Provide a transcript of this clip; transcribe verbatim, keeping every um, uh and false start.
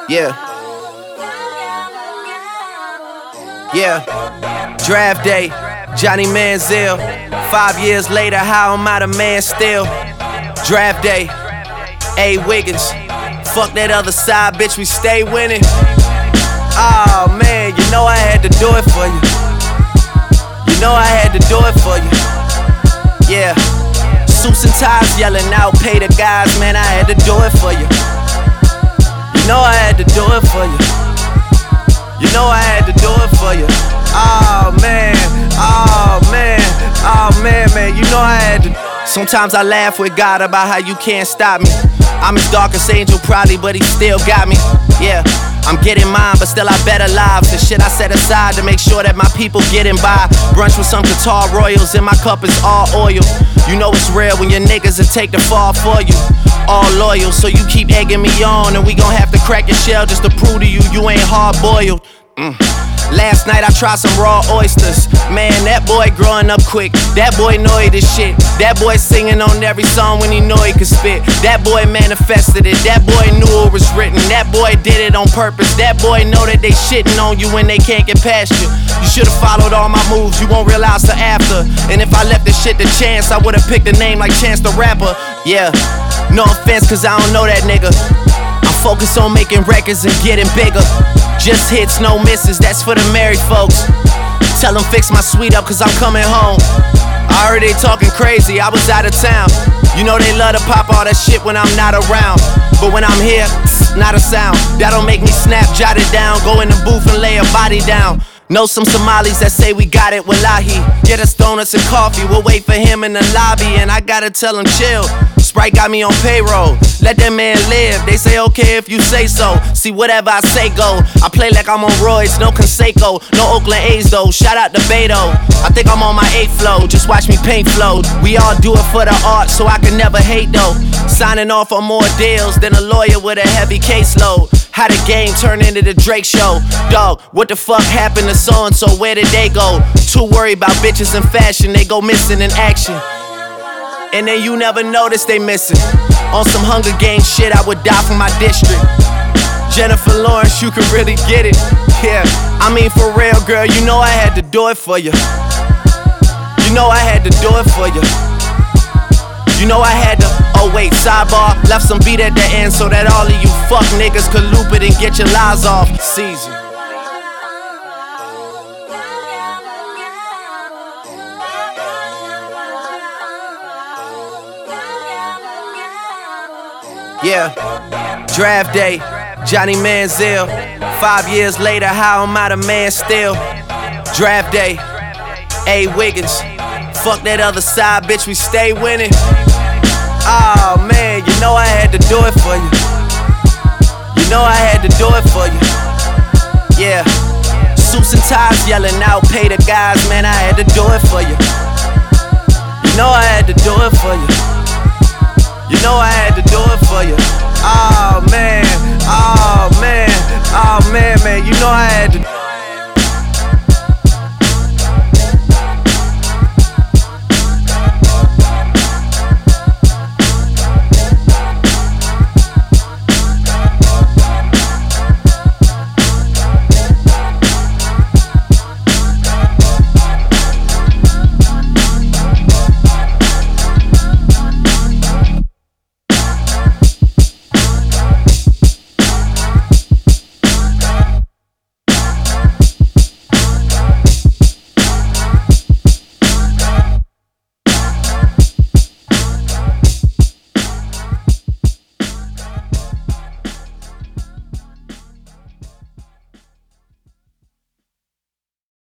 Yeah. Yeah. Draft day, Johnny Manziel. Five years later, how am I the man still? Draft day, A. Wiggins. Fuck that other side, bitch, we stay winning. Oh man, you know I had to do it for you. You know I had to do it for you. Yeah. Suits and ties yelling out, pay the guys, man, I had to do it for you. You know I had to do it for you. You know I had to do it for you. Oh man, oh man, oh man, man, you know I had to. Sometimes I laugh with God about how you can't stop me. I'm his darkest angel probably, but he still got me. Yeah, I'm getting mine, but still I better lives. The shit I set aside to make sure that my people getting by. Brunch with some Qatar Royals, and my cup is all oil. You know it's real when your niggas will take the fall for you. All loyal, so you keep egging me on, and we gon' have to crack your shell just to prove to you you ain't hard-boiled. Mm. Last night I tried some raw oysters. Man, that boy growing up quick. That boy know he the shit. That boy singing on every song when he know he could spit. That boy manifested it. That boy knew it was written. That boy did it on purpose. That boy know that they shitting on you when they can't get past you. You should've followed all my moves, you won't realize till after. And if I left this shit to chance, I would've picked a name like Chance the Rapper. Yeah, no offense cause I don't know that nigga. I'm focused on making records and getting bigger. Just hits, no misses, that's for the married folks. Tell them fix my suite up cause I'm coming home. I heard they talking crazy, I was out of town. You know they love to pop all that shit when I'm not around. But when I'm here, not a sound. That'll make me snap, jot it down. Go in the booth and lay a body down. Know some Somalis that say we got it, wallahi. Get us donuts and coffee, we'll wait for him in the lobby. And I gotta tell him chill, Sprite got me on payroll. Let that man live, they say okay if you say so. See whatever I say go, I play like I'm on roids, no Conseco. No Oakland A's though, shout out to Beto. I think I'm on my eighth flow, just watch me paint flow. We all do it for the art, so I can never hate though. Signing off on more deals than a lawyer with a heavy caseload. How the game turned into the Drake show. Dog, what the fuck happened to so-and-so, where did they go? Too worried about bitches in fashion, they go missing in action. And then you never notice they missing. On some Hunger Games shit, I would die for my district. Jennifer Lawrence, you can really get it. Yeah, I mean for real, girl, you know I had to do it for you. You know I had to do it for you. You know I had to, oh wait, sidebar, left some beat at the end so that all of you fuck niggas could loop it and get your lies off. Season. Yeah, draft day, Johnny Manziel. Five years later, how am I the man still? Draft day, A. Wiggins. Fuck that other side, bitch, we stay winning. Oh man, you know I had to do it for you. You know I had to do it for you. Yeah, suits and ties yelling out, pay the guys, man, I had to do it for you. You know I had to do it for you. You know I had to do it for you. Oh man, oh man, oh man, man, you know I had to.